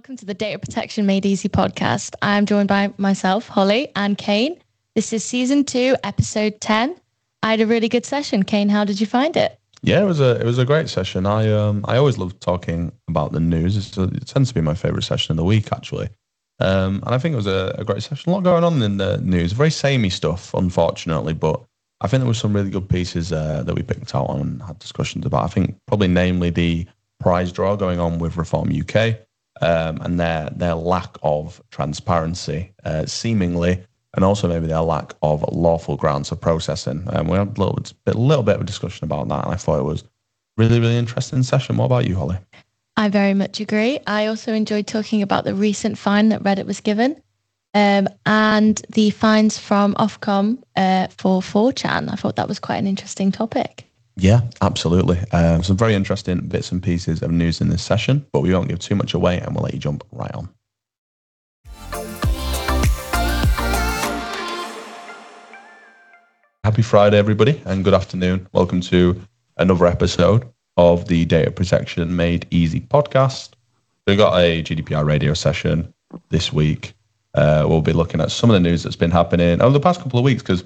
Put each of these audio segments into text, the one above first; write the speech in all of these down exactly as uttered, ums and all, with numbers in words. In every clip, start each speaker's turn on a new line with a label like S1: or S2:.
S1: welcome to the Data Protection Made Easy podcast. I'm joined by myself, Holly, and Kane. This is season two, episode ten. I had a really good session. Kane, how did you find it?
S2: Yeah, it was a it was a great session. I um I always love talking about the news. It's, it tends to be my favorite session of the week, actually. Um, and I think it was a, a great session. A lot going on in the news. Very samey stuff, unfortunately, but I think there were some really good pieces uh, that we picked out on and had discussions about. I think probably namely the prize draw going on with Reform U K um, and their their lack of transparency, uh, seemingly, and also maybe their lack of lawful grounds for processing. Um, we had a little bit, a little bit of a discussion about that, and I thought it was really, really interesting session. What about you, Holly?
S1: I very much agree. I also enjoyed talking about the recent fine that Reddit was given um, and the fines from Ofcom uh, for four chan. I thought that was quite an interesting topic.
S2: Yeah, absolutely. Um, some very interesting bits and pieces of news in this session, but we won't give too much away and we'll let you jump right on. Happy Friday, everybody, and good afternoon. Welcome to another episode of the Data Protection Made Easy podcast. We've got a G D P R radio session this week. Uh, we'll be looking at some of the news that's been happening over the past couple of weeks, because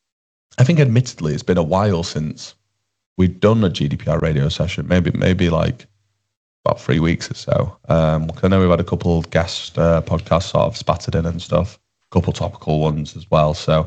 S2: I think admittedly it's been a while since we've done a G D P R radio session, maybe maybe like about three weeks or so. Um, I know we've had a couple of guest uh, podcasts sort of spattered in and stuff, a couple topical ones as well. So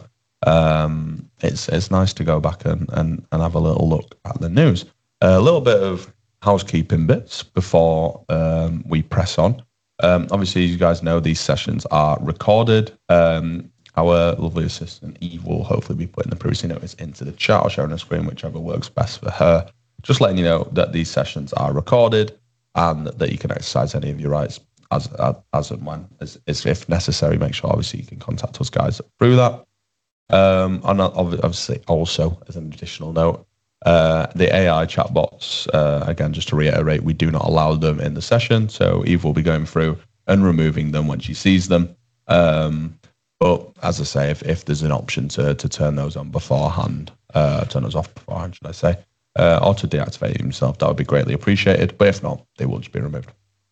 S2: um, it's it's nice to go back and, and, and have a little look at the news. A little bit of housekeeping bits before um, we press on. Um, obviously, you guys know these sessions are recorded. Um, our lovely assistant, Eve, will hopefully be putting the privacy notice into the chat or sharing a screen, whichever works best for her. Just letting you know that these sessions are recorded and that you can exercise any of your rights as as, as and when, as, as if necessary. Make sure, obviously, you can contact us guys through that. Um, and obviously, also, as an additional note, Uh, the A I chatbots, uh, again, just to reiterate, we do not allow them in the session. So Eve will be going through and removing them when she sees them. Um, but as I say, if, if there's an option to to turn those on beforehand, uh, turn those off beforehand, should I say, uh, or to deactivate himself, that would be greatly appreciated. But if not, they will just be removed.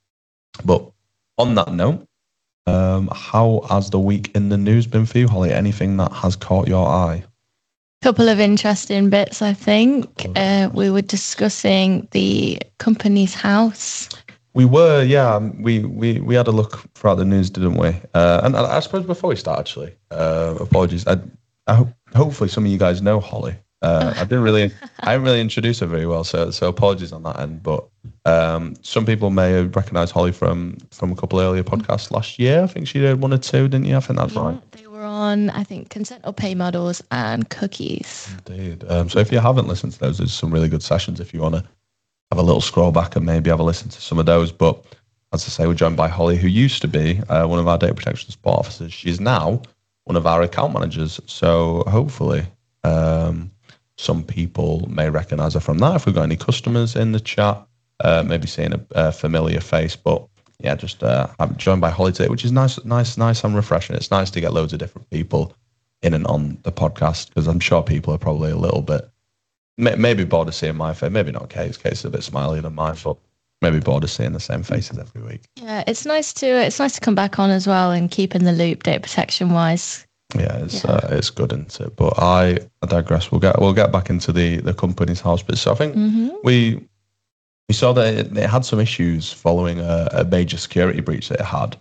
S2: But on that note, um, how has the week in the news been for you, Holly? Anything that has caught your eye?
S1: Couple of interesting bits, I think. Uh, we were discussing the Companies House.
S2: We were, yeah. We, we, we had a look throughout the news, didn't we? Uh, and I, I suppose before we start, actually, uh, apologies. I, I hope, hopefully some of you guys know Holly. Uh, I didn't really, I didn't really introduce her very well, so so apologies on that end. But um, some people may recognise Holly from from a couple of earlier podcasts last year. I think she did one or two, didn't you? I think that's
S1: yeah,
S2: right.
S1: They were on, I think, consent or pay models and cookies.
S2: Indeed. Um, so if you haven't listened to those, there's some really good sessions if you want to have a little scroll back and maybe have a listen to some of those. But as I say, we're joined by Holly, who used to be uh, one of our data protection support officers. She's now one of our account managers. So hopefully um, some people may recognise her from that. If we've got any customers in the chat, uh, maybe seeing a, a familiar face. But yeah, just uh, I'm joined by Holly today, which is nice, nice, nice and refreshing. It's nice to get loads of different people in and on the podcast, because I'm sure people are probably a little bit, may, maybe bored of seeing my face. Maybe not Kate's. Kate's a bit smilier than mine, but maybe bored of seeing the same faces every week.
S1: Yeah, it's nice to it's nice to come back on as well and keep in the loop data protection wise.
S2: Yeah, it's yeah. Uh, it's good, isn't it? But I, I digress. We'll get we'll get back into the the Companies House bit. So I think mm-hmm. we we saw that it, it had some issues following a, a major security breach that it had,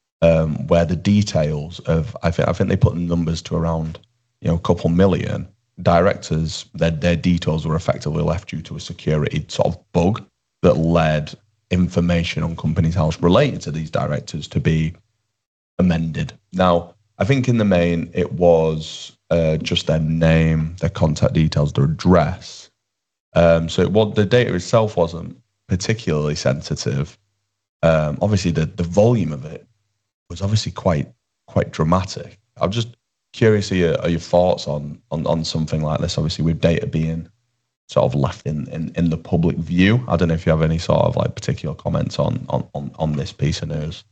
S2: um, where the details of I think I think they put numbers to around you know a couple million directors. Their their details were effectively left due to a security sort of bug that led information on Companies House related to these directors to be amended. Now, I think in the main, it was uh, just their name, their contact details, their address. Um, so it, what the data itself wasn't particularly sensitive. Um, obviously, the, the volume of it was obviously quite quite dramatic. I'm just curious of your, of your thoughts on, on on something like this. Obviously, with data being sort of left in, in, in the public view. I don't know if you have any sort of like particular comments on on, on, on this piece of news.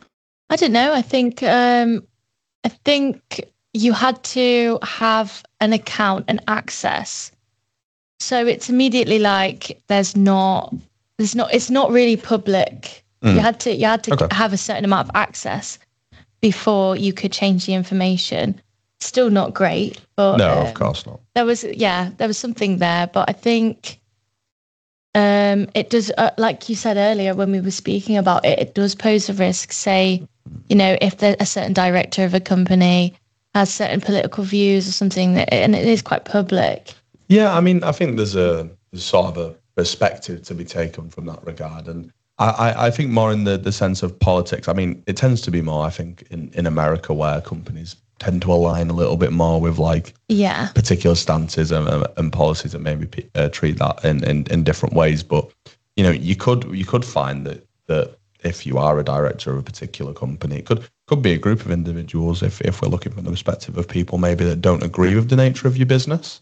S1: I don't know. I think um, I think you had to have an account and access. So it's immediately like there's not there's not it's not really public Mm. You had to you had to
S2: okay.
S1: have a certain amount of access before you could change the information. Still not great, but
S2: no,
S1: um,
S2: of course not.
S1: There was yeah, there was something there, but I think um, it does, uh, like you said earlier when we were speaking about it, it does pose a risk. Say, you know, if the, a certain director of a company has certain political views or something, that, and it is quite public.
S2: Yeah, I mean, I think there's a there's sort of a perspective to be taken from that regard, and I, I, I think more in the, the sense of politics. I mean, it tends to be more, I think, in, in America where companies tend to align a little bit more with like
S1: yeah
S2: particular stances and, and policies that maybe uh, treat that in, in, in different ways. But you know, you could you could find that that if you are a director of a particular company, it could could be a group of individuals. If if we're looking from the perspective of people maybe that don't agree with the nature of your business,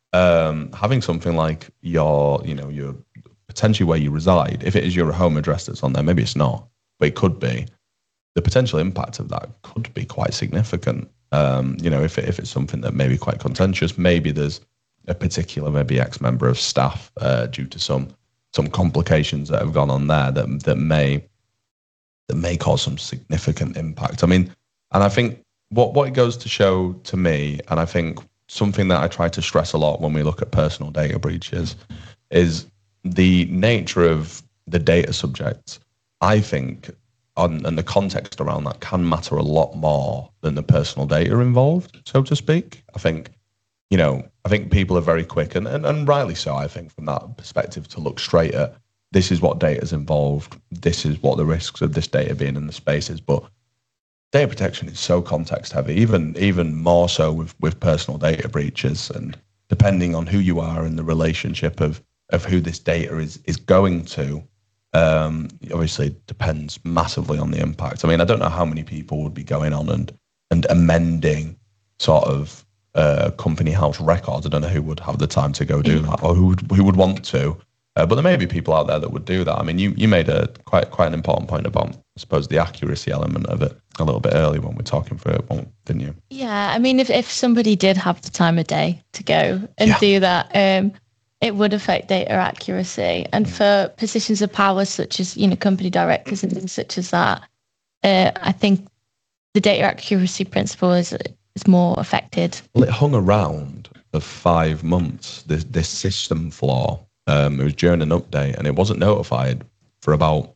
S2: um, having something like your you know your potentially where you reside, if it is your home address that's on there, maybe it's not, but it could be. The potential impact of that could be quite significant. Um, you know, if it, if it's something that may be quite contentious, maybe there's a particular maybe ex-member of staff uh, due to some some complications that have gone on there that that may that may cause some significant impact. I mean, and I think what what it goes to show to me, and I think something that I try to stress a lot when we look at personal data breaches, is the nature of the data subject. I think on, and the context around that can matter a lot more than the personal data involved, so to speak. I think, you know, I think people are very quick, and, and, and rightly so, I think, from that perspective, to look straight at this is what data is involved, this is what the risks of this data being in the space is. But data protection is so context heavy, even even more so with, with personal data breaches, and depending on who you are and the relationship of of who this data is is going to, um, obviously depends massively on the impact. I mean, I don't know how many people would be going on and and amending sort of uh, company house records. I don't know who would have the time to go do that, or who would, who would want to. Uh, but there may be people out there that would do that. I mean, you you made a quite quite an important point about, I suppose, the accuracy element of it a little bit earlier when we're talking for it, didn't you?
S1: Yeah, I mean, if if somebody did have the time of day to go and
S2: Yeah.
S1: do that, um, it would affect data accuracy. And for positions of power, such as, you know, company directors and things such as that, uh, I think the data accuracy principle is is more affected.
S2: Well, it hung around for five months. This this system flaw. Um, it was during an update, and it wasn't notified for about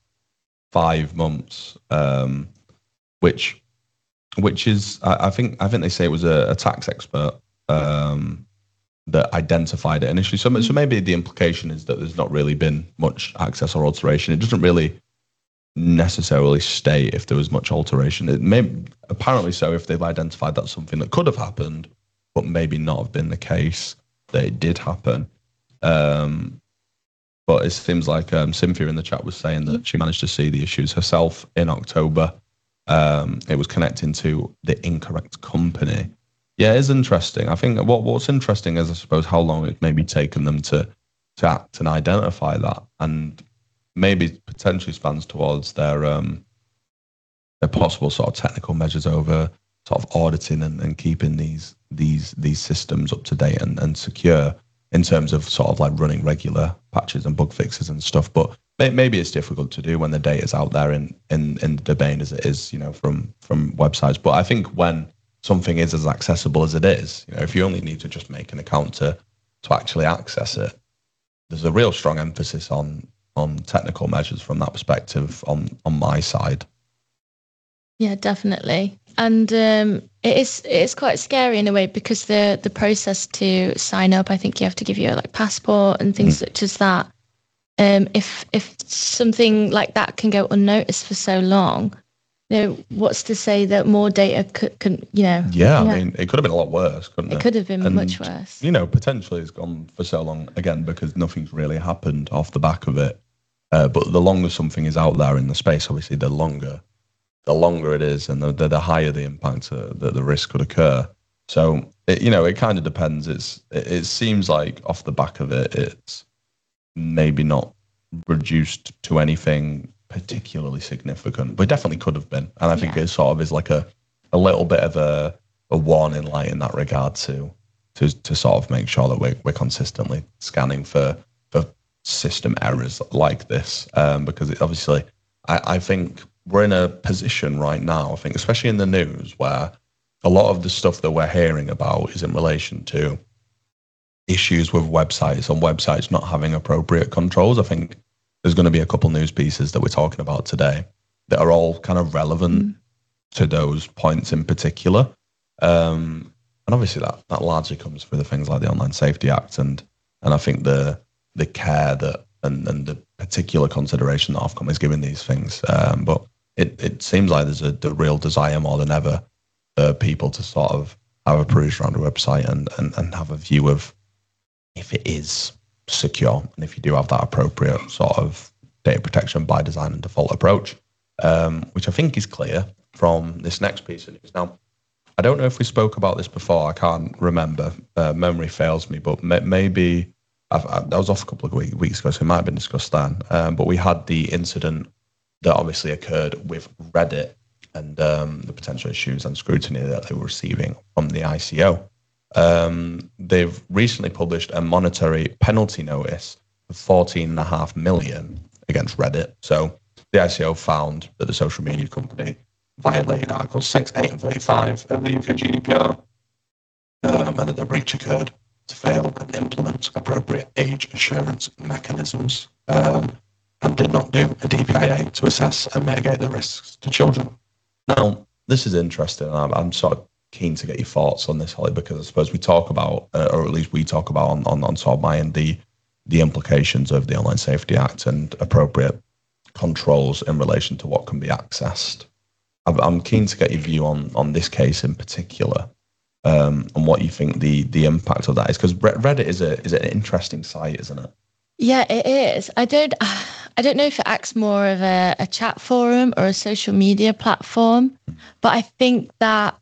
S2: five months. Um, which, which is, I, I think, I think they say it was a, a tax expert um, that identified it initially. So, so maybe the implication is that there's not really been much access or alteration. It doesn't really necessarily state if there was much alteration. It may, apparently so, if they've identified that's something that could have happened, but maybe not have been the case that it did happen. Um, but it seems like um, Cynthia in the chat was saying that she managed to see the issues herself in October. Um, it was connecting to the incorrect company. Yeah, it is interesting. I think what what's interesting is, I suppose, how long it maybe taken them to to act and identify that, and maybe potentially spans towards their um, their possible sort of technical measures over sort of auditing and, and keeping these these these systems up to date and, and secure, in terms of sort of like running regular patches and bug fixes and stuff. But maybe it's difficult to do when the data's out there in, in, in the domain as it is, you know, from, from websites. But I think when something is as accessible as it is, you know, if you only need to just make an account to, to actually access it, there's a real strong emphasis on, on technical measures from that perspective on, on my side.
S1: Yeah, definitely. And um, it is it is quite scary in a way, because the the process to sign up, I think you have to give your like passport and things mm. such as that. Um, if if something like that can go unnoticed for so long, you know, what's to say that more data could, can, you know?
S2: Yeah, yeah, I mean, it could have been a lot worse, couldn't it?
S1: It could have been
S2: and,
S1: much worse.
S2: You know, potentially it's gone for so long, again, because nothing's really happened off the back of it. Uh, but the longer something is out there in the space, obviously, the longer the longer it is, and the the, the higher the impact uh, that the risk could occur. So, it, you know, it kind of depends. It's it, it seems like off the back of it, it's maybe not reduced to anything particularly significant, but it definitely could have been. And I think yeah. it sort of is like a, a little bit of a, a warning light in that regard to to to sort of make sure that we're, we're consistently scanning for, for system errors like this, um, because it obviously, I, I think we're in a position right now, I think, especially in the news, where a lot of the stuff that we're hearing about is in relation to issues with websites and websites not having appropriate controls. I think there's going to be a couple news pieces that we're talking about today that are all kind of relevant mm. to those points in particular. Um, and obviously that, that largely comes through the things like the Online Safety Act and and I think the the care that and, and the particular consideration that Ofcom is giving these things. Um, but it, it seems like there's a the real desire more than ever for people to sort of have a peruse around a website and, and, and have a view of if it is secure and if you do have that appropriate sort of data protection by design and default approach, um, which I think is clear from this next piece of news. Now, I don't know if we spoke about this before. I can't remember. Uh, memory fails me, but may, maybe I've, I, that was off a couple of week, weeks ago, so it might have been discussed then. Um, but we had the incident that obviously occurred with Reddit and um, the potential issues and scrutiny that they were receiving from the I C O. Um, they've recently published a monetary penalty notice of fourteen and a half million against Reddit. So the I C O found that the social media company violated Articles six, eight, and thirty-five of the U K G D P R, um, and that the breach occurred to fail and implement appropriate age assurance mechanisms, um, and did not do a D P I A to assess and mitigate the risks to children. Now, this is interesting. I'm, I'm sort of keen to get your thoughts on this, Holly, because I suppose we talk about, uh, or at least we talk about on, on, on sort of my end, the, the implications of the Online Safety Act and appropriate controls in relation to what can be accessed. I'm keen to get your view on, on this case in particular, um, and what you think the the impact of that is, because Reddit is a is an interesting site, isn't it?
S1: Yeah, it is. I don't I don't know if it acts more of a, a chat forum or a social media platform, but I think that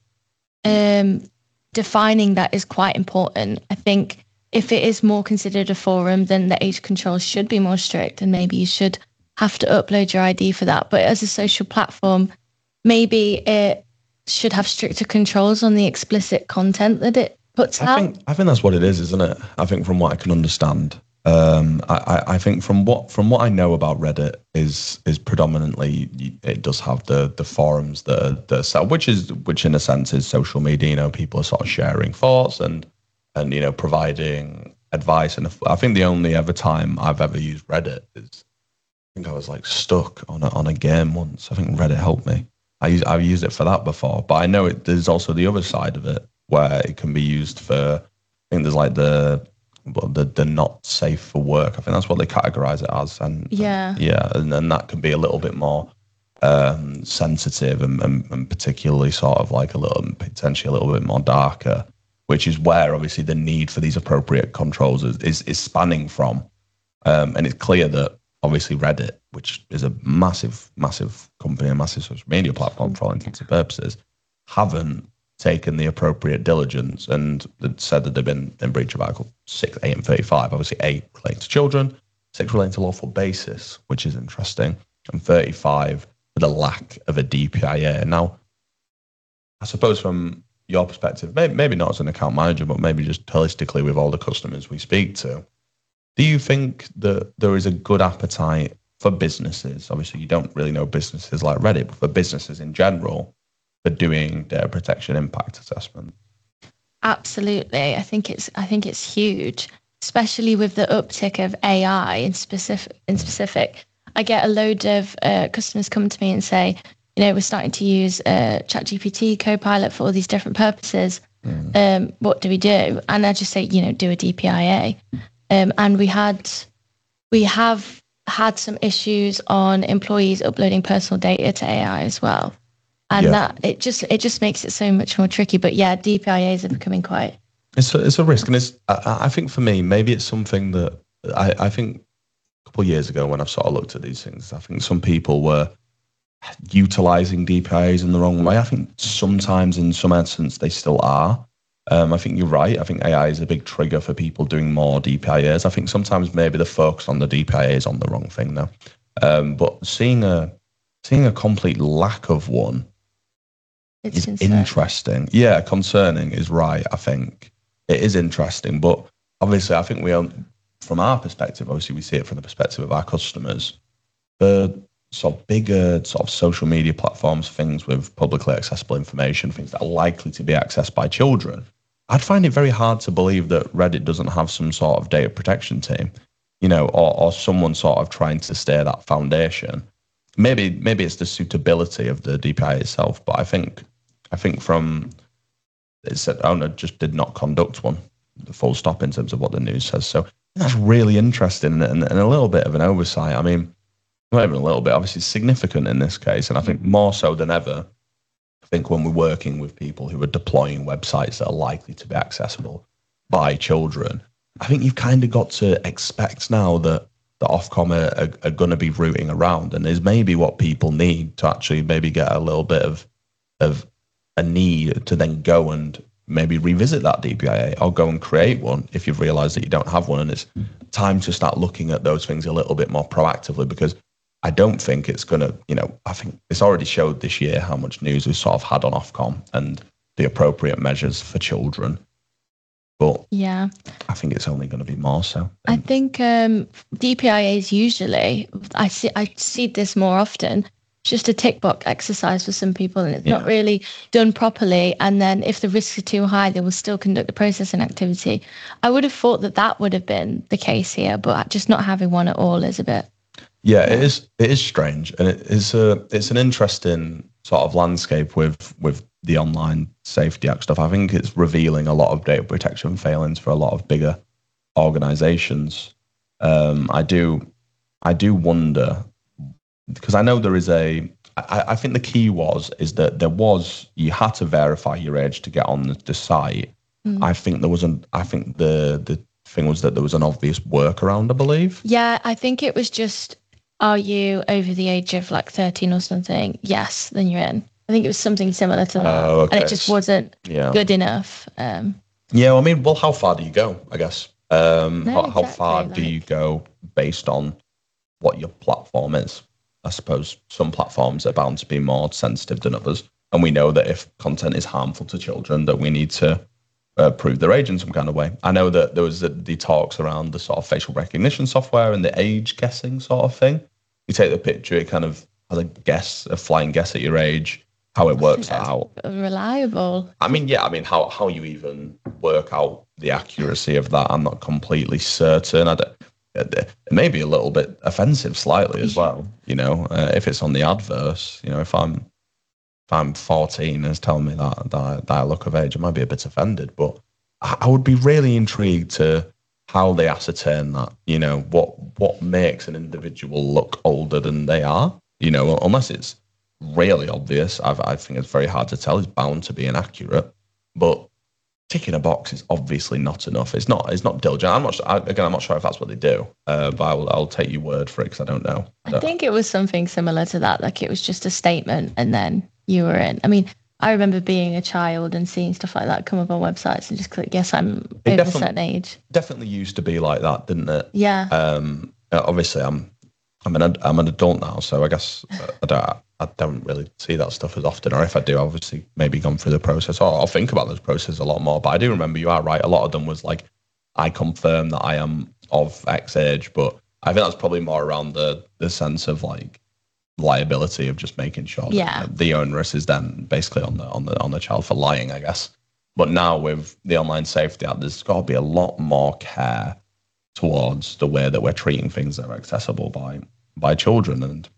S1: um, defining that is quite important. I think if it is more considered a forum, then the age controls should be more strict, and maybe you should have to upload your I D for that. But as a social platform, maybe it should have stricter controls on the explicit content that it puts
S2: I
S1: out.
S2: Think, I think that's what it is, isn't it? I think from what I can understand, um, I, I think from what from what I know about Reddit is is predominantly it does have the the forums that are, that are set, which is which in a sense is social media. You know, people are sort of sharing thoughts and and you know providing advice. And I think the only ever time I've ever used Reddit is I think I was like stuck on a, on a game once. I think Reddit helped me. I use, I've used it for that before, but I know it, there's also the other side of it where it can be used for, I think there's like the, well, the, the not safe for work. I think that's what they categorize it as. And
S1: yeah,
S2: and, yeah. And then that can be a little bit more um, sensitive and, and, and particularly sort of like a little, potentially a little bit more darker, which is where obviously the need for these appropriate controls is, is, is spanning from. Um, and it's clear that obviously Reddit, which is a massive, massive company, a massive social media platform for all intents and purposes, haven't taken the appropriate diligence and said that they've been in breach of Article six, eight, and thirty-five. Obviously, eight relating to children, six relating to lawful basis, which is interesting, and thirty-five for the lack of a D P I A. Now, I suppose from your perspective, maybe, maybe not as an account manager, but maybe just holistically with all the customers we speak to, do you think that there is a good appetite for businesses? Obviously, you don't really know businesses like Reddit, but for businesses in general, for doing data protection impact assessment.
S1: Absolutely, I think it's I think it's huge, especially with the uptick of A I in specific. In specific, I get a load of uh, customers come to me and say, you know, we're starting to use uh, ChatGPT, Copilot for all these different purposes. Mm. Um, what do we do? And I just say, you know, do a D P I A. Um, and we had, we have had some issues on employees uploading personal data to A I as well, and yeah. that it just it just makes it so much more tricky. But yeah, D P I As are becoming quite.
S2: It's a, it's a risk, and it's I, I think for me maybe it's something that I, I think a couple of years ago when I've sort of looked at these things, I think some people were utilizing D P I As in the wrong way. I think sometimes in some essence they still are. Um, I think you're right. I think A I is a big trigger for people doing more D P I As. I think sometimes maybe the focus on the D P I A is on the wrong thing now. Um, but seeing a seeing a complete lack of one
S1: it's
S2: is
S1: concerning.
S2: Interesting. Yeah, concerning is right. I think it is interesting, but obviously, I think we, from our perspective, obviously we see it from the perspective of our customers. For sort of bigger sort of social media platforms, things with publicly accessible information, things that are likely to be accessed by children, I'd find it very hard to believe that Reddit doesn't have some sort of data protection team, you know, or, or someone sort of trying to stay that foundation. Maybe maybe it's the suitability of the D P I A itself, but I think I think from it said owner just did not conduct one, the full stop in terms of what the news says. So that's really interesting and, and a little bit of an oversight. I mean, not even a little bit, obviously significant in this case, and I think more so than ever. I think when we're working with people who are deploying websites that are likely to be accessible by children, I think you've kind of got to expect now that the Ofcom are, are, are going to be rooting around, and is maybe what people need to actually maybe get a little bit of of a need to then go and maybe revisit that D P I A or go and create one if you've realised that you don't have one, and it's time to start looking at those things a little bit more proactively, because I don't think it's going to, you know, I think it's already showed this year how much news we've sort of had on Ofcom and the appropriate measures for children. But
S1: yeah,
S2: I think it's only going to be more so.
S1: I think um, D P I As usually, I see I see this more often, it's just a tick box exercise for some people, and it's yeah. not really done properly. And then if the risks are too high, they will still conduct the processing activity. I would have thought that that would have been the case here, but just not having one at all is a bit...
S2: Yeah, it is. It is strange, and it is a. It's an interesting sort of landscape with with the Online Safety Act stuff. I think it's revealing a lot of data protection failings for a lot of bigger organisations. Um, I do, I do wonder, because I know there is a. I, I think the key was is that there was you had to verify your age to get on the, the site. Mm. I think there was an. I think the the thing was that there was an obvious workaround, I believe.
S1: Yeah, I think it was just. Are you over the age of like thirteen or something? Yes, then you're in. I think it was something similar to that.
S2: Oh, okay.
S1: And it just wasn't
S2: yeah.
S1: good enough. Um,
S2: yeah, well, I mean, well, how far do you go, I guess? Um,
S1: no,
S2: how,
S1: exactly,
S2: how far
S1: like...
S2: do you go based on what your platform is? I suppose some platforms are bound to be more sensitive than others. And we know that if content is harmful to children, that we need to uh, prove their age in some kind of way. I know that there was the, the talks around the sort of facial recognition software and the age guessing sort of thing. You take the picture, it kind of has a guess, a flying guess at your age, how it works out.
S1: Reliable.
S2: I mean, yeah, I mean, how, how you even work out the accuracy of that, I'm not completely certain. I don't, it may be a little bit offensive slightly as well, you know, uh, if it's on the adverse, you know, if I'm if I'm fourteen and it's telling me that, that, I, that I look of age, I might be a bit offended, but I, I would be really intrigued to how they ascertain that, you know, what what makes an individual look older than they are, you know, unless it's really obvious. I've, I think it's very hard to tell. It's bound to be inaccurate, but ticking a box is obviously not enough. It's not. It's not diligent. I'm not. I, again, I'm not sure if that's what they do, uh, but I'll, I'll take your word for it because I don't know. I, don't
S1: I think it was something similar to that. Like it was just a statement, and then you were in. I mean, I remember being a child and seeing stuff like that come up on websites and just click, yes, I'm over a certain age.
S2: Definitely used to be like that, didn't it?
S1: Yeah.
S2: Um. Obviously, I'm. I'm an. I'm an adult now, so I guess I don't. I don't really see that stuff as often, or if I do, obviously maybe gone through the process, or I'll think about those processes a lot more. But I do remember you are right. A lot of them was like, I confirm that I am of X age, but I think that's probably more around the the sense of like liability of just making sure
S1: yeah.
S2: that the onus is then basically on the on the on the child for lying, I guess. But now with the Online Safety Act, there's got to be a lot more care towards the way that we're treating things that are accessible by by children, and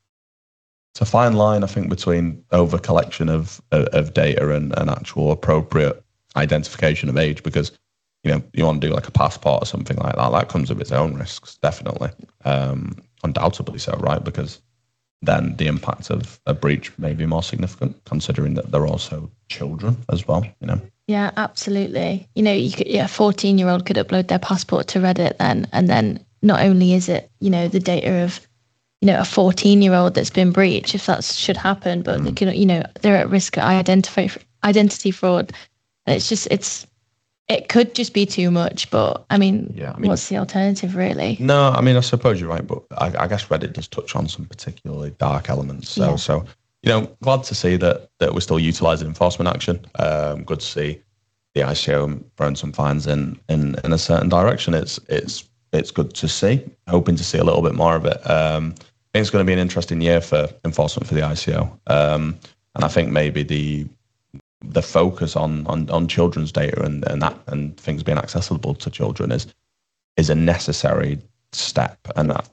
S2: it's a fine line, I think, between over collection of of data and, and actual appropriate identification of age, because you know you want to do like a passport or something like that, that comes with its own risks, definitely, um, undoubtedly so, right? Because then the impact of a breach may be more significant, considering that they're also children as well, you know.
S1: Yeah, absolutely. You know, you could, yeah, a fourteen-year-old could upload their passport to Reddit then, and then not only is it, you know, the data of, you know, a fourteen-year-old that's been breached, if that should happen, but mm. they can, you know, they're at risk of identify, identity fraud. And it's just, it's, it could just be too much, but I mean, yeah, I mean, what's the alternative really?
S2: No, I mean, I suppose you're right, but I, I guess Reddit does touch on some particularly dark elements. So, yeah. so you know, glad to see that that we're still utilising enforcement action. Um, good to see the I C O throwing some fines in, in in a certain direction. It's it's it's good to see. Hoping to see a little bit more of it. Um, think it's going to be an interesting year for enforcement for the I C O. Um, and I think maybe the the focus on on, on children's data and, and that and things being accessible to children is is a necessary step. And that,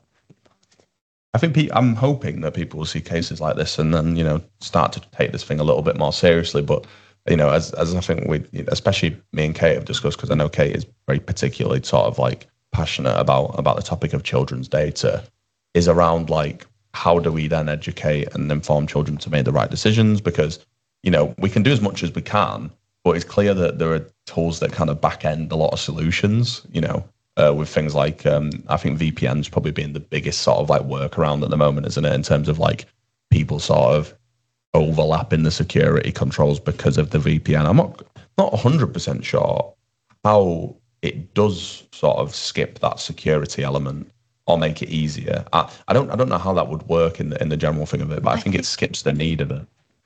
S2: I think pe- I'm hoping that people will see cases like this and then, you know, start to take this thing a little bit more seriously. But, you know, as as I think we, especially me and Kate have discussed, because I know Kate is very particularly sort of like passionate about about the topic of children's data, is around like, how do we then educate and inform children to make the right decisions? Because, you know, we can do as much as we can, but it's clear that there are tools that kind of back end a lot of solutions, you know, uh, with things like, um, I think V P N's probably being the biggest sort of like workaround at the moment, isn't it? In terms of like people sort of overlapping the security controls because of the V P N. I'm not, not one hundred percent sure how it does sort of skip that security element or make it easier. I, I don't I don't know how that would work in the in the general thing of it, but I, I think, think it skips the need of it.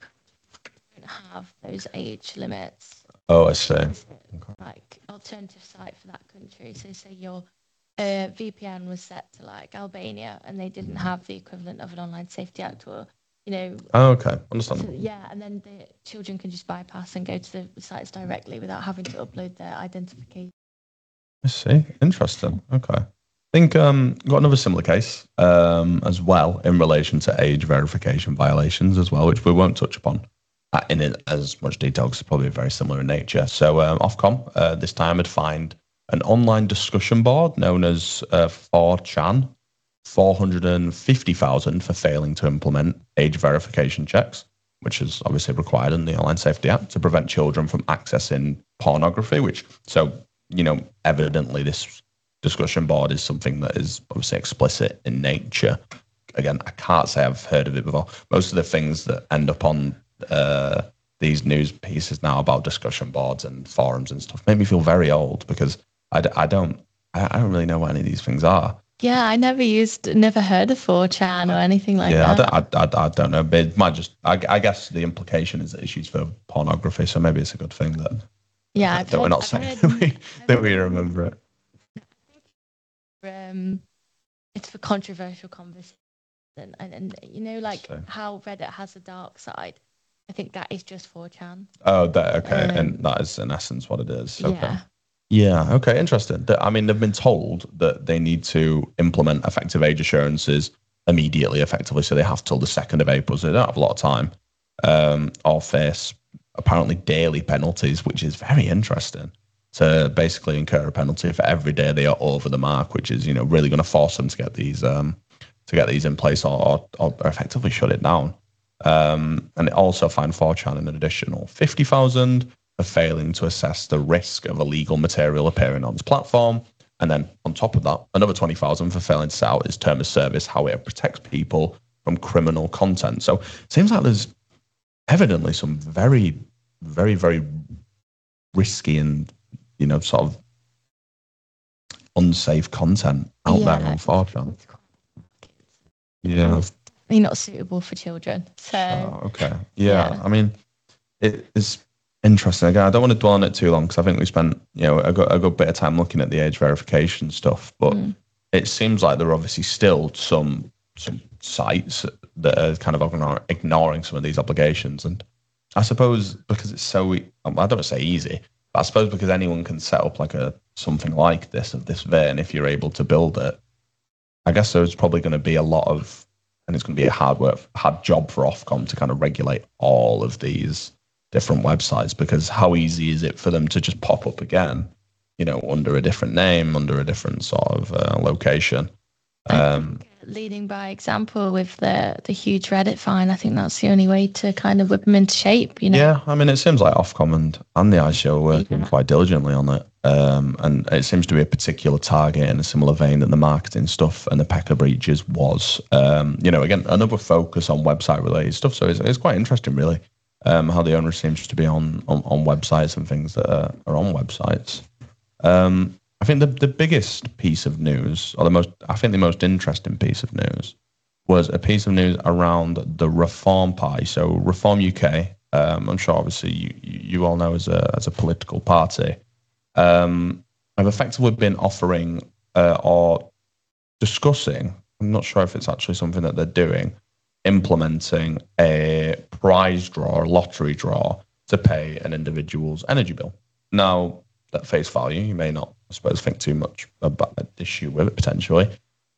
S1: Don't have those age limits.
S2: Oh, I see. Okay.
S1: Like alternative site for that country. So say your uh, V P N was set to like Albania, and they didn't have the equivalent of an Online Safety Act, or you know.
S2: Oh, okay, understand.
S1: So, yeah, and then the children can just bypass and go to the sites directly without having to upload their identification.
S2: I see. Interesting. Okay. I think um got another similar case um as well in relation to age verification violations as well, which we won't touch upon uh, in it as much detail because it's probably very similar in nature. So um, Ofcom uh, this time had fined an online discussion board known as uh, four chan four hundred fifty thousand for failing to implement age verification checks, which is obviously required in the Online Safety Act to prevent children from accessing pornography. Which so you know evidently this discussion board is something that is obviously explicit in nature. Again, I can't say I've heard of it before. Most of the things that end up on uh, these news pieces now about discussion boards and forums and stuff make me feel very old because I, d- I don't I, I don't really know what any of these things are.
S1: Yeah, I never used, never heard of four chan or anything like
S2: yeah,
S1: that.
S2: Yeah, I, I, I don't know. But it might just, I, I guess the implication is that it's used for pornography, so maybe it's a good thing that,
S1: yeah,
S2: that, that we're not I've saying heard, that, we, that we remember it.
S1: Um, it's for controversial conversation, and, and you know, like so. How Reddit has a dark side. I think that is just four chan.
S2: Oh, that okay, um, and that is in essence what it is. Okay.
S1: Yeah.
S2: Yeah. Okay. Interesting. I mean, they've been told that they need to implement effective age assurances immediately, effectively, so they have till the second of April. So they don't have a lot of time, um, or face apparently daily penalties, which is very interesting. To basically incur a penalty for every day they are over the mark, which is, you know, really going to force them to get these um, to get these in place or, or effectively shut it down. Um, and it also fined four chan an additional fifty thousand for failing to assess the risk of illegal material appearing on its platform. And then on top of that, another twenty thousand for failing to set out its term of service, how it protects people from criminal content. So it seems like there's evidently some very, very, very risky and, you know, sort of unsafe content out yeah, there on four chan. Yeah.
S1: It's definitely not suitable for children. So
S2: oh, okay. Yeah, yeah. I mean, it is interesting. Again, I don't want to dwell on it too long because I think we spent, you know, a good, a good bit of time looking at the age verification stuff, but mm. it seems like there are obviously still some some sites that are kind of ignoring some of these obligations. And I suppose because it's so, I don't want to say easy, I suppose because anyone can set up like a something like this of this vein if you're able to build it. I guess there's probably going to be a lot of, and it's going to be a hard work, hard job for Ofcom to kind of regulate all of these different websites, because how easy is it for them to just pop up again, you know, under a different name, under a different sort of uh, location. Um,
S1: leading by example with the the huge Reddit fine, I think that's the only way to kind of whip them into shape, you know.
S2: Yeah, I mean, it seems like Ofcom and, and the I C O are working yeah. quite diligently on it, um, and it seems to be a particular target in a similar vein that the marketing stuff and the P E C A breaches was. Um, you know, again, another focus on website related stuff, so it's, it's quite interesting, really, um, how the onus seems to be on, on, on websites and things that are, are on websites. Um, I think the, the biggest piece of news, or the most, I think the most interesting piece of news, was a piece of news around the Reform Party. So Reform U K, um, I'm sure obviously you, you all know as a as a political party, um, have effectively been offering uh, or discussing I'm not sure if it's actually something that they're doing, implementing a prize draw, a lottery draw to pay an individual's energy bill. Now, at face value, you may not, I suppose, think too much about the issue with it potentially.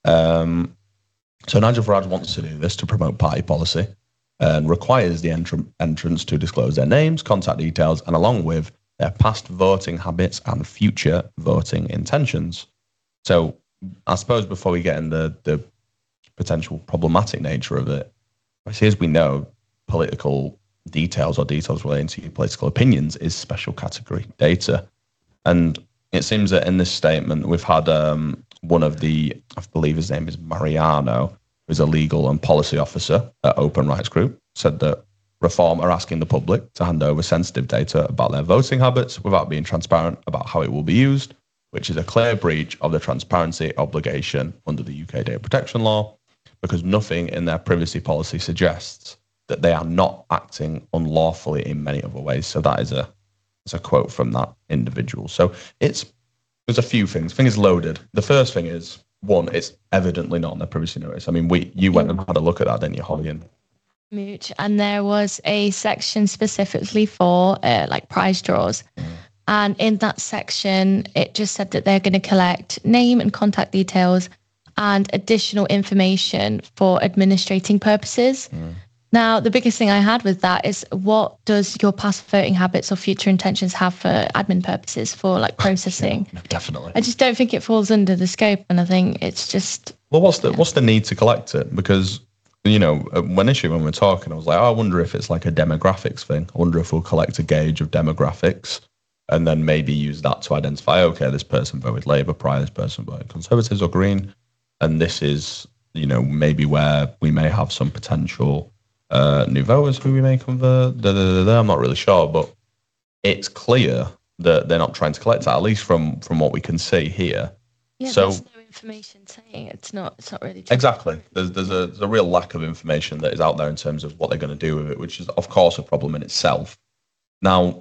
S2: Um, so Nigel Farage wants to do this to promote party policy and requires the entr- entrants to disclose their names, contact details, and along with their past voting habits and future voting intentions. So I suppose before we get in the, the potential problematic nature of it, as we know, political details or details relating to your political opinions is special category data. And it seems that in this statement, we've had um, one of the, I believe his name is Mariano, who's a legal and policy officer at Open Rights Group, said that Reform are asking the public to hand over sensitive data about their voting habits without being transparent about how it will be used, which is a clear breach of the transparency obligation under the U K data protection law, because nothing in their privacy policy suggests that they are not acting unlawfully in many other ways. So that is a, it's a quote from that individual. So it's, there's a few things. Thing is loaded. The first thing is, one, it's evidently not on their privacy notice. I mean, we you went and had a look at that, didn't you, Holly? And
S1: Mooch, and there was a section specifically for uh, like prize draws. Mm. And in that section, it just said that they're going to collect name and contact details and additional information for administrating purposes. Mm. Now, the biggest thing I had with that is, what does your past voting habits or future intentions have for admin purposes, for like processing?
S2: Yeah, definitely.
S1: I just don't think it falls under the scope, and I think it's just...
S2: Well, what's the yeah. what's the need to collect it? Because, you know, when issue when we we're talking, I was like, oh, I wonder if it's like a demographics thing. I wonder if we'll collect a gauge of demographics and then maybe use that to identify, okay, this person voted Labour prior, this person voted Conservatives or Green, and this is, you know, maybe where we may have some potential uh, new voters who we may convert. Da, da, da, da. I'm not really sure, but it's clear that they're not trying to collect that, at least from from what we can see here.
S1: Yeah,
S2: so,
S1: there's no information saying it's not. It's not really
S2: exactly. There's there's a there's a real lack of information that is out there in terms of what they're going to do with it, which is of course a problem in itself. Now,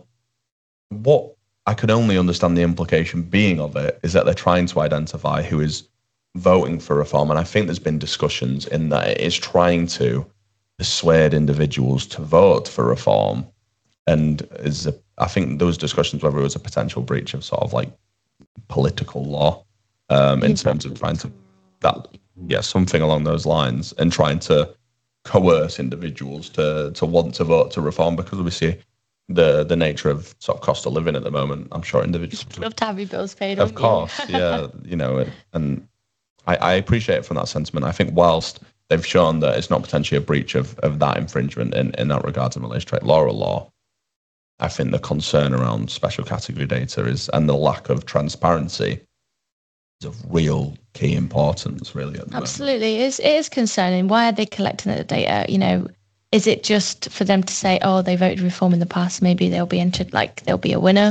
S2: what I can only understand the implication being of it is that they're trying to identify who is voting for reform, and I think there's been discussions in that it is trying to persuade individuals to vote for reform, and is a, I think those discussions whether it was a potential breach of sort of like political law um, in terms of trying to that yeah something along those lines, and trying to coerce individuals to to want to vote to reform, because obviously the the nature of sort of cost of living at the moment, I'm sure individuals
S1: would love to have your bills paid.
S2: Of course, yeah, you know, and I, I appreciate it from that sentiment. I think whilst they've shown that it's not potentially a breach of, of that infringement in, in that regard in relation to electoral law, I think the concern around special category data is, and the lack of transparency is of real key importance, really.
S1: Absolutely, it is, it is concerning. Why are they collecting the data? You know, is it just for them to say, oh, they voted reform in the past, maybe they'll be entered, like they'll be a winner?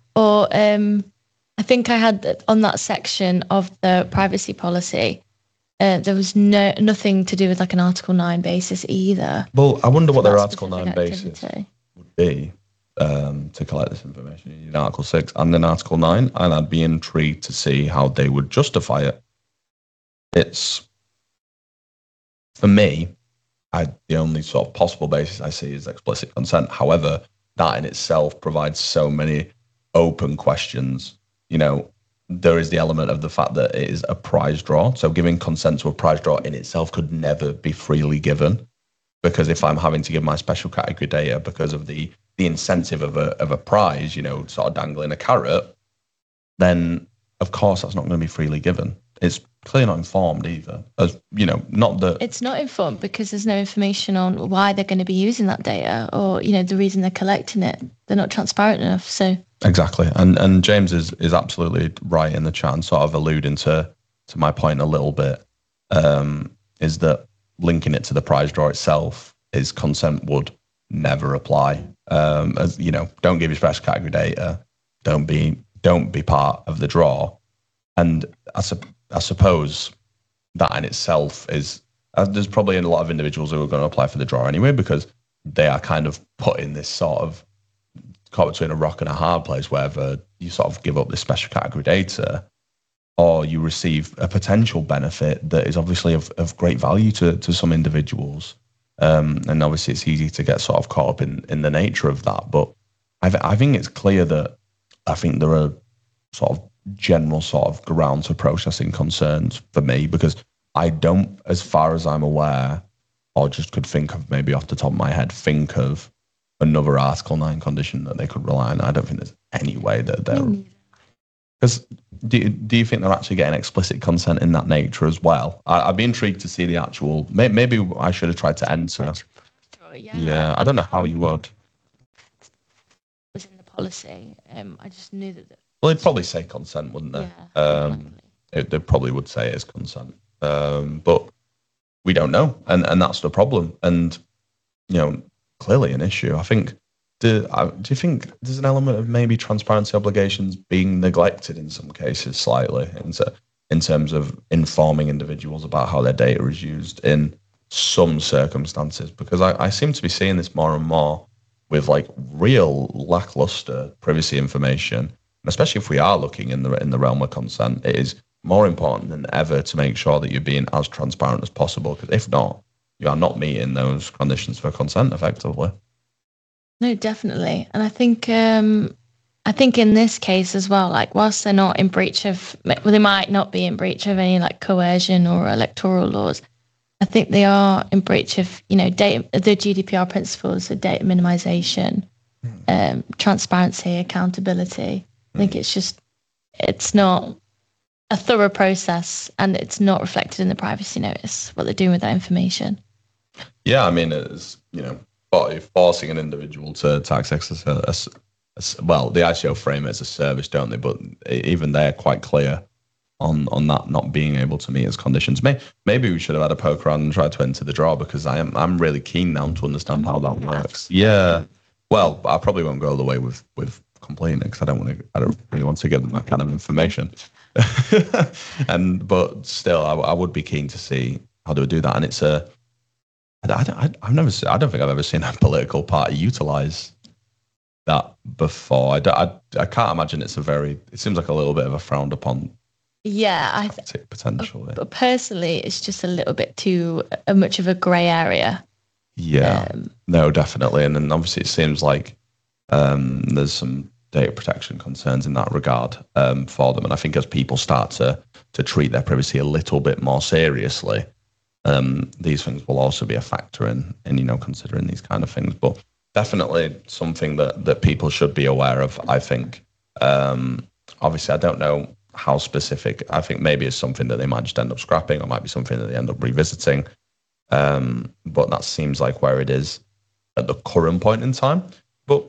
S1: Or um, I think I had on that section of the privacy policy, Uh, there was no nothing to do with like an Article nine basis either.
S2: Well, I wonder what their Article nine basis would be um, to collect this information. You need Article six and then Article nine, and I'd be intrigued to see how they would justify it. It's, for me, I, the only sort of possible basis I see is explicit consent. However, that in itself provides so many open questions. You know, there is the element of the fact that it is a prize draw. So giving consent to a prize draw in itself could never be freely given, because if I'm having to give my special category data because of the the incentive of a of a prize, you know, sort of dangling a carrot, then of course that's not going to be freely given. It's clearly not informed either. As you know, not that
S1: it's not informed because there's no information on why they're going to be using that data, or you know, the reason they're collecting it. They're not transparent enough. So
S2: exactly, and and James is is absolutely right in the chat, and sort of alluding to to my point a little bit. Um, is that linking it to the prize draw itself, is consent would never apply. Um, as you know, don't give your special category data, don't be don't be part of the draw, and I, su- I suppose that in itself is uh, there's probably a lot of individuals who are going to apply for the draw anyway, because they are kind of put in this sort of caught between a rock and a hard place, wherever you sort of give up this special category data, or you receive a potential benefit that is obviously of, of great value to, to some individuals. Um, and obviously it's easy to get sort of caught up in, in the nature of that. But I, th- I think it's clear that I think there are sort of general sort of grounds for processing concerns for me, because I don't, as far as I'm aware, or just could think of maybe off the top of my head, think of another Article nine condition that they could rely on. I don't think there's any way that they're... Because do, you- do you think they're actually getting explicit consent in that nature as well? I, I'd be intrigued to see the actual... May, maybe I should have tried to enter.
S1: Yeah,
S2: Yeah, I don't know how you would.
S1: It was in the policy. Um, I just knew that. The,
S2: Well, they'd probably say consent, wouldn't they?
S1: Yeah,
S2: Um,
S1: exactly.
S2: it, they probably would say it is consent. Um, but we don't know, and, and that's the problem. And, you know, clearly an issue. I think... Do, uh, do you think there's an element of maybe transparency obligations being neglected in some cases slightly in, in terms of informing individuals about how their data is used in some circumstances? Because I, I seem to be seeing this more and more with like real lackluster privacy information, and especially if we are looking in the in the realm of consent, it is more important than ever to make sure that you're being as transparent as possible. Because if not, you are not meeting those conditions for consent effectively.
S1: No, definitely. And I think um, I think in this case as well, like whilst they're not in breach of, well, they might not be in breach of any like coercion or electoral laws. I think they are in breach of, you know, data, the G D P R principles of data minimization, um, transparency, accountability. I think it's just, it's not a thorough process, and it's not reflected in the privacy notice, what they're doing with that information.
S2: Yeah, I mean, it's, you know, forcing an individual to, to access a, a, a, well, the I C O frame it as a service, don't they? But even they're quite clear on on that not being able to meet its conditions. May, maybe we should have had a poke around and tried to enter the draw, because I am I'm really keen now to understand how that works. Yeah. Well, I probably won't go all the way with with completing it, because I don't want to. I don't really want to give them that kind of information. and but still, I, I would be keen to see how they would do that. And it's a I, I, I've never, I don't think I've ever seen a political party utilize that before. I, I, I can't imagine it's a very, it seems like a little bit of a frowned upon
S1: Yeah, I th-
S2: tactic potentially.
S1: But personally, it's just a little bit too uh, much of a grey area.
S2: Yeah,
S1: Um,
S2: no, definitely. And then obviously it seems like um, there's some data protection concerns in that regard um, for them. And I think as people start to to treat their privacy a little bit more seriously, Um, these things will also be a factor in, in, you know, considering these kind of things. But definitely something that, that people should be aware of, I think. Um, obviously, I don't know how specific. I think maybe it's something that they might just end up scrapping, or might be something that they end up revisiting. Um, but that seems like where it is at the current point in time. But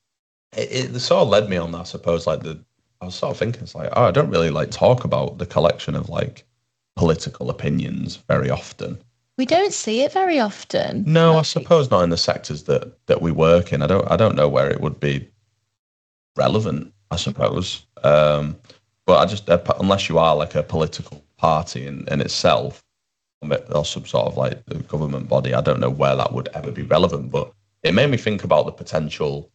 S2: it, it sort of led me on, I suppose, like the, I was sort of thinking, it's like, oh, I don't really like talk about the collection of like political opinions very often.
S1: We don't see it very often.
S2: No,
S1: like,
S2: I suppose not in the sectors that, that we work in. I don't I don't know where it would be relevant, I suppose. Um, but I just, unless you are like a political party in, in itself, or some sort of like the government body, I don't know where that would ever be relevant. But it made me think about the potential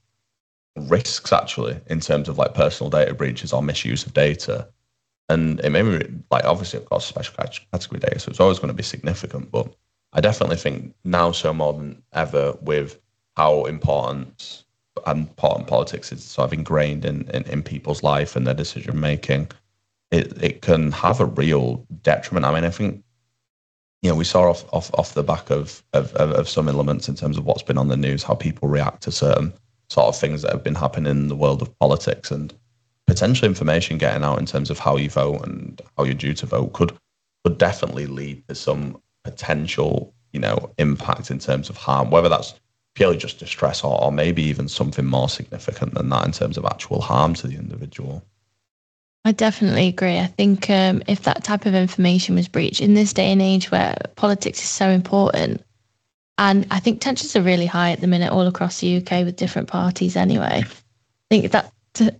S2: risks actually in terms of like personal data breaches or misuse of data. And it made me, like, obviously, of course, special category data, so it's always going to be significant. But I definitely think now, so more than ever, with how important important politics is sort of ingrained in, in, in people's life and their decision making, it, it can have a real detriment. I mean, I think, you know, we saw off off, off the back of, of, of some elements in terms of what's been on the news, how people react to certain sort of things that have been happening in the world of politics, and potential information getting out in terms of how you vote and how you're due to vote could could definitely lead to some potential, you know, impact in terms of harm, whether that's purely just distress or, or maybe even something more significant than that in terms of actual harm to the individual.
S1: I definitely agree. I think um, if that type of information was breached in this day and age where politics is so important, and I think tensions are really high at the minute all across the U K with different parties anyway, I think that...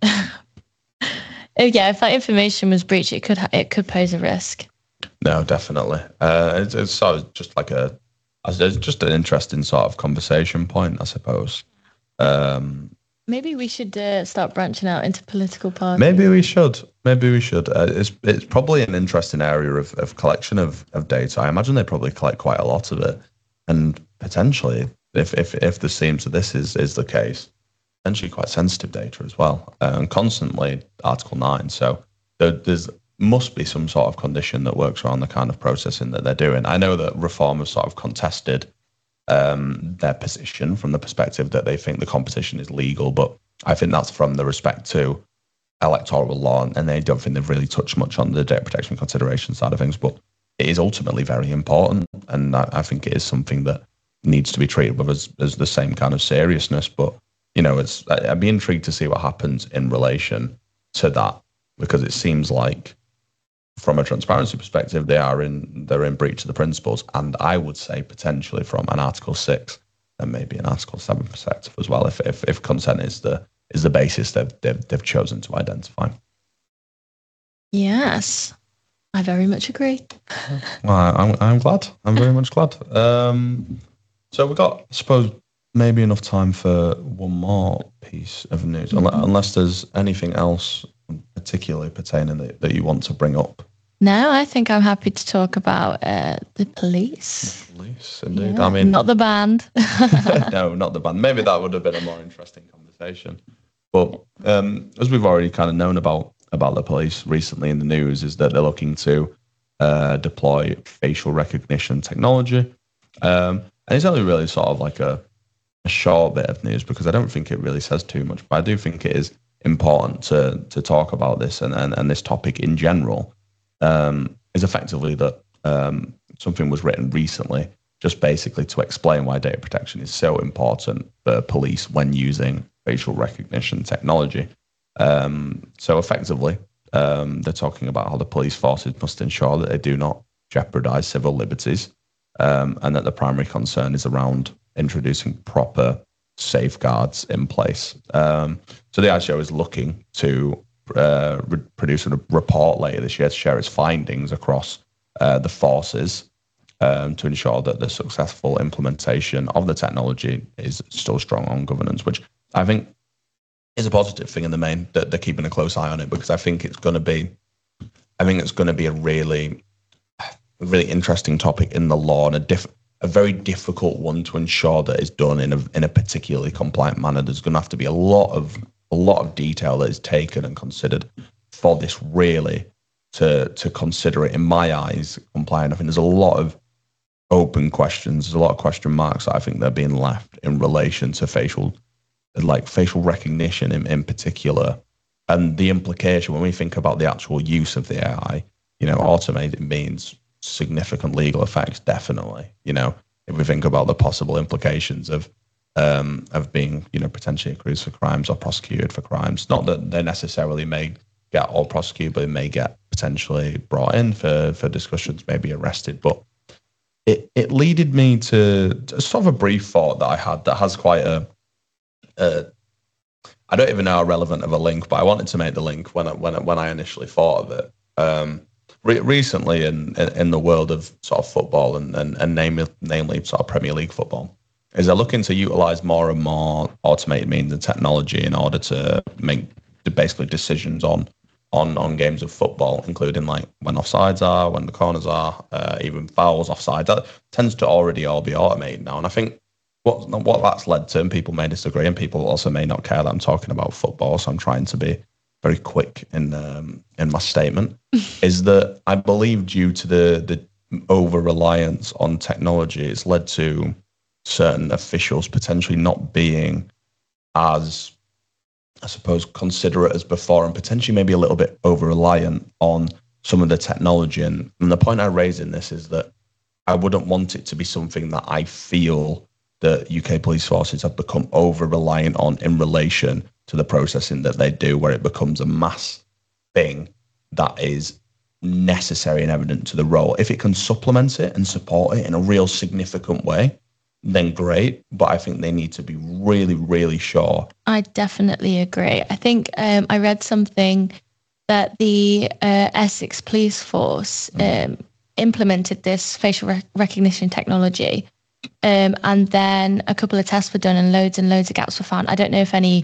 S1: Oh yeah, if that information was breached, it could ha- it could pose a risk.
S2: No, definitely. Uh, it's, it's sort of just like a, it's just an interesting sort of conversation point, I suppose. Um,
S1: Maybe we should uh, start branching out into political parties.
S2: Maybe we should. Maybe we should. Uh, it's it's probably an interesting area of, of collection of, of data. I imagine they probably collect quite a lot of it, and potentially, if if if the seems that this is is the case, potentially quite sensitive data as well, uh, and constantly Article nine. So there, there's must be some sort of condition that works around the kind of processing that they're doing. I know that Reform have sort of contested um, their position from the perspective that they think the competition is legal, but I think that's from the respect to electoral law, and they don't think they've really touched much on the data protection consideration side of things. But it is ultimately very important, and I, I think it is something that needs to be treated with as, as the same kind of seriousness. But you know, it's I'd be intrigued to see what happens in relation to that, because it seems like, from a transparency perspective, they are in they're in breach of the principles, and I would say potentially from an Article six and maybe an Article seven perspective as well, if if, if consent is the is the basis they've, they've they've chosen to identify.
S1: Yes, I very much agree.
S2: Well, I'm I'm glad. I'm very much glad. Um, so we've got, I suppose, maybe enough time for one more piece of news, mm-hmm. unless there's anything else particularly pertaining that, that you want to bring up.
S1: No, I think I'm happy to talk about uh, the police.
S2: The police, indeed.
S1: Yeah,
S2: I mean,
S1: not the band.
S2: No, not the band. Maybe that would have been a more interesting conversation. But um, as we've already kind of known about about the police recently in the news, is that they're looking to uh, deploy facial recognition technology, um, and it's only really sort of like a, a short bit of news, because I don't think it really says too much. But I do think it is important to to talk about this and and, and this topic in general. Um, is effectively that um, something was written recently, just basically to explain why data protection is so important for police when using facial recognition technology. Um, so effectively, um, they're talking about how the police forces must ensure that they do not jeopardize civil liberties, um, and that the primary concern is around introducing proper safeguards in place. Um, so the I C O is looking to uh, re- produce a report later this year to share its findings across uh, the forces, um, to ensure that the successful implementation of the technology is still strong on governance, which I think is a positive thing in the main, that they're keeping a close eye on it, because I think it's going to be, I think it's going to be a really, a really interesting topic in the law, and a diff, a very difficult one to ensure that it's done in a in a particularly compliant manner. There's going to have to be a lot of a lot of detail that is taken and considered for this really to to consider it, in my eyes, compliant. I think there's a lot of open questions, there's a lot of question marks that I think they're being left in relation to facial, like facial recognition in, in particular, and the implication when we think about the actual use of the A I. You know, automated means significant legal effects, definitely. You know, if we think about the possible implications of um, of being, you know, potentially accused for crimes or prosecuted for crimes, not that they necessarily may get all prosecuted, but they may get potentially brought in for for discussions, maybe arrested. But it it leaded me to, to sort of a brief thought that I had that has quite a Uh, I don't even know how relevant of a link, but I wanted to make the link when I, when I, when I initially thought of it. Um, re- recently, in, in in the world of sort of football and and, and namely, namely sort of Premier League football, is they're looking to utilize more and more automated means and technology in order to make basically decisions on on on games of football, including like when offsides are, when the corners are, uh, even fouls offside. That tends to already all be automated now, and I think What what that's led to, and people may disagree, and people also may not care that I'm talking about football, so I'm trying to be very quick in um, in my statement, is that I believe due to the the over reliance on technology, it's led to certain officials potentially not being as, I suppose, considerate as before, and potentially maybe a little bit over reliant on some of the technology. And, and the point I raise in this is that I wouldn't want it to be something that I feel that U K police forces have become over-reliant on in relation to the processing that they do, where it becomes a mass thing that is necessary and evident to the role. If it can supplement it and support it in a real significant way, then great. But I think they need to be really, really sure.
S1: I definitely agree. I think um, I read something that the uh, Essex Police Force um, implemented this facial rec- recognition technology. Um, and then a couple of tests were done and loads and loads of gaps were found. I don't know if any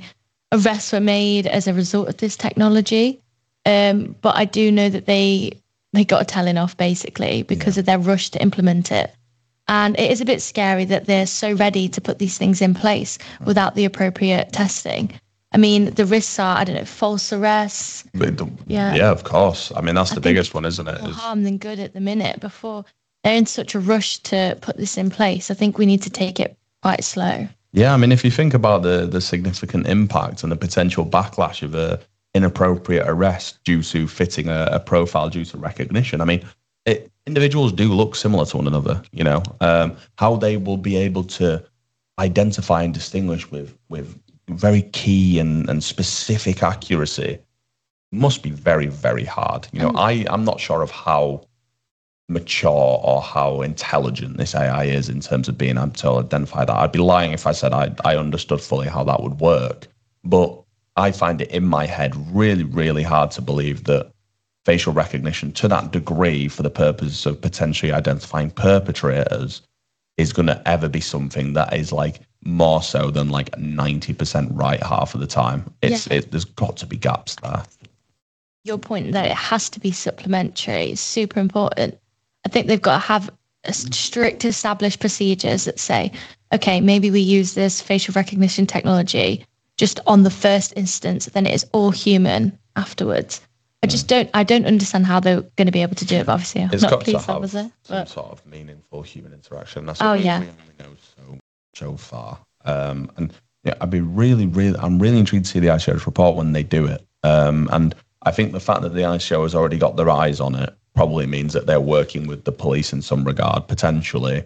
S1: arrests were made as a result of this technology. Um, but I do know that they they got a telling off basically because yeah. of their rush to implement it. And it is a bit scary that they're so ready to put these things in place without the appropriate testing. I mean, the risks are, I don't know, false arrests.
S2: The, yeah. yeah, of course. I mean, that's the I biggest one, isn't it?
S1: More harm than good at the minute before they're in such a rush to put this in place. I think we need to take it quite slow.
S2: Yeah, I mean, if you think about the the significant impact and the potential backlash of a inappropriate arrest due to fitting a, a profile due to recognition, I mean, it, individuals do look similar to one another, you know, um, how they will be able to identify and distinguish with with very key and, and specific accuracy must be very, very hard. You know, mm. I, I'm not sure of how mature or how intelligent this A I is in terms of being able to identify that. I'd be lying if I said I, I understood fully how that would work. But I find it in my head really, really hard to believe that facial recognition to that degree for the purpose of potentially identifying perpetrators is going to ever be something that is like more so than like ninety percent right half of the time. It's yeah. it, there's got to be gaps there.
S1: Your point that it has to be supplementary is super important. I think they've got to have a strict established procedures that say, okay, maybe we use this facial recognition technology just on the first instance, then it is all human afterwards. I just don't I don't understand how they're going to be able to do it, but obviously I'm
S2: it's
S1: not
S2: got
S1: pleased
S2: to have
S1: was it,
S2: some
S1: but...
S2: sort of meaningful human interaction. That's
S1: oh
S2: what we,
S1: yeah.
S2: we only know so, so far. Um, and yeah, I'd be really, really, I'm really intrigued to see the I C O's report when they do it. Um, and I think the fact that the I C O has already got their eyes on it probably means that they're working with the police in some regard, potentially,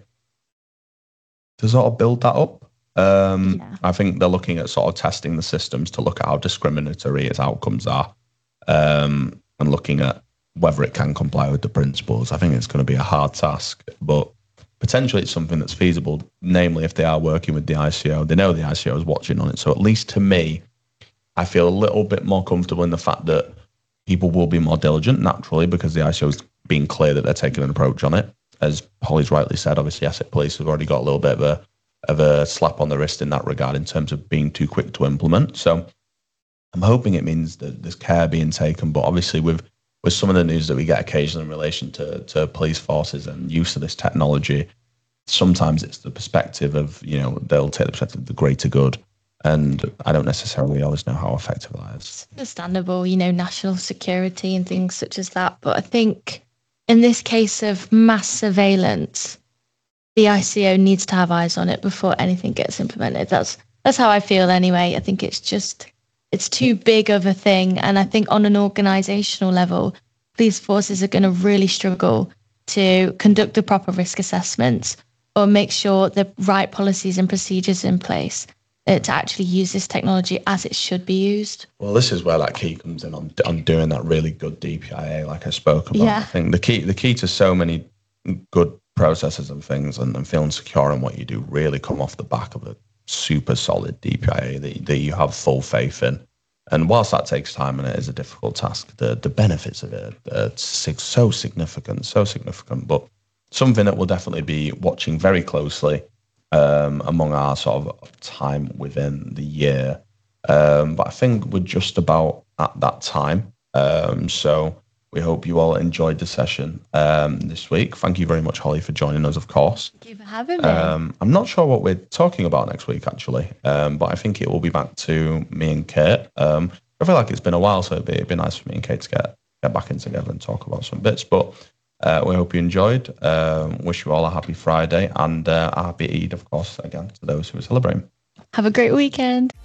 S2: to sort of build that up. Um, yeah. I think they're looking at sort of testing the systems to look at how discriminatory its outcomes are, um, and looking at whether it can comply with the principles. I think it's going to be a hard task, but potentially it's something that's feasible, namely if they are working with the I C O. They know the I C O is watching on it. So at least to me, I feel a little bit more comfortable in the fact that people will be more diligent naturally because the I C O is being clear that they're taking an approach on it. As Holly's rightly said, obviously Asset Police have already got a little bit of a of a slap on the wrist in that regard in terms of being too quick to implement. So I'm hoping it means that there's care being taken, but obviously with with some of the news that we get occasionally in relation to to police forces and use of this technology, sometimes it's the perspective of, you know, they'll take the perspective of the greater good. And I don't necessarily always know how effective that is.
S1: Understandable, you know, national security and things such as that. But I think in this case of mass surveillance, the I C O needs to have eyes on it before anything gets implemented. That's that's how I feel anyway. I think it's just, it's too big of a thing. And I think on an organizational level, police forces are going to really struggle to conduct the proper risk assessments or make sure the right policies and procedures in place uh, to actually use this technology as it should be used.
S2: Well, this is where that key comes in on, on doing that really good D P I A, like I spoke about.
S1: Yeah.
S2: I think the key the key to so many good processes and things and, and feeling secure in what you do really come off the back of a super solid D P I A that, that you have full faith in. And whilst that takes time and it is a difficult task, the the benefits of it are so significant, so significant. But something that we'll definitely be watching very closely um, among our sort of time within the year. Um, but I think we're just about at that time. Um, so we hope you all enjoyed the session um, this week. Thank you very much, Holly, for joining us, of course.
S1: Thank you for having me.
S2: Um, I'm not sure what we're talking about next week, actually, um, but I think it will be back to me and Kate. Um, I feel like it's been a while, so it'd be, it'd be nice for me and Kate to get, get back in together and talk about some bits. But uh, we hope you enjoyed. Um, wish you all a happy Friday and uh, a happy Eid, of course, again, to those who are celebrating.
S1: Have a great weekend.